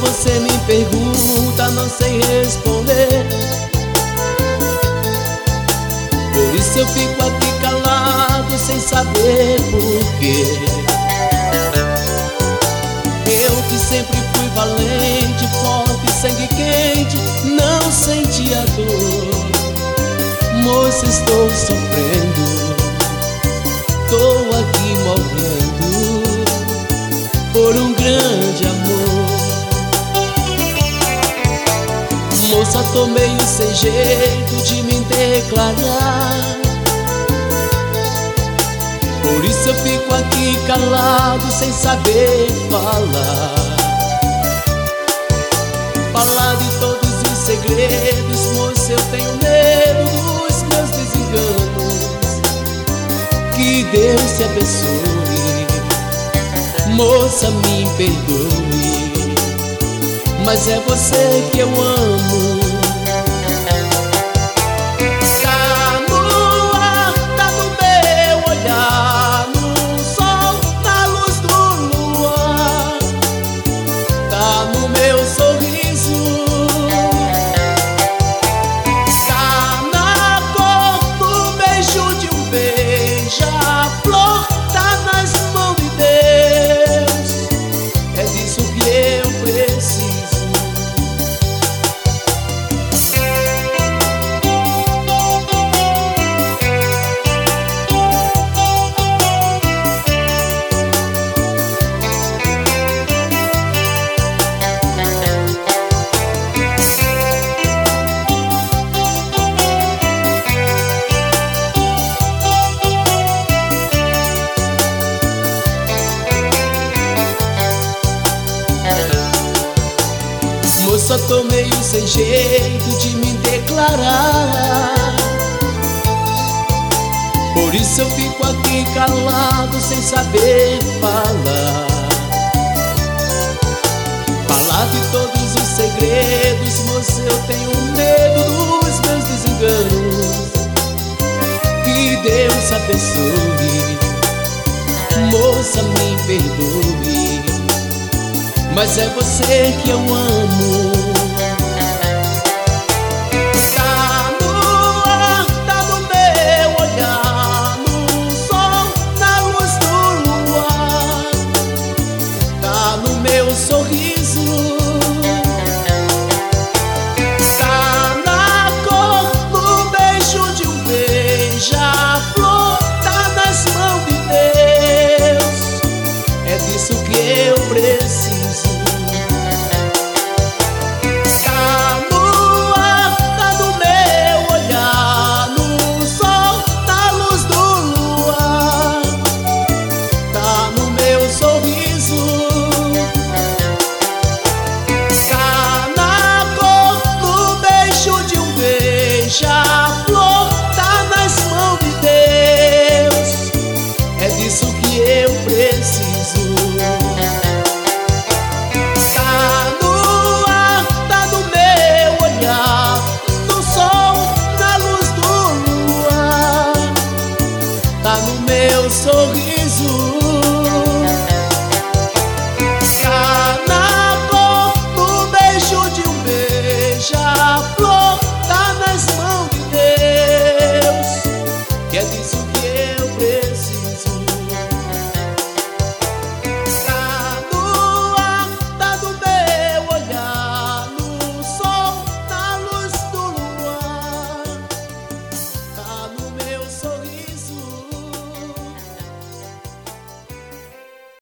você me pergunta, não sei responder. Por isso eu fico aqui calado, sem saber porquê. Eu que sempre fui valente, forte, sangue quente, não senti a dor. Moça, estou sofrendo, tô aqui morrendo por um grande amor. Moça, tô meio sem jeito de me declarar. Por isso eu fico aqui calado, sem saber falar. Falar de todos os segredos, moça, eu tenho medo dos meus desenganos. Que Deus te abençoe, moça, me perdoe, mas é você que eu amo. Tá no ar, tá no meu olhar, no sol, na luz do luar, tá no meu sorriso, tá na cor do beijo de um beija-flor, tá nas mãos de Deus, é disso que eu preciso. Moça, tô meio sem jeito de me declarar. Por isso eu fico aqui calado, sem saber falar. Falar de todos os segredos, moça, eu tenho medo dos meus desenganos. Que Deus abençoe, moça, me perdoe, mas é você que eu amo.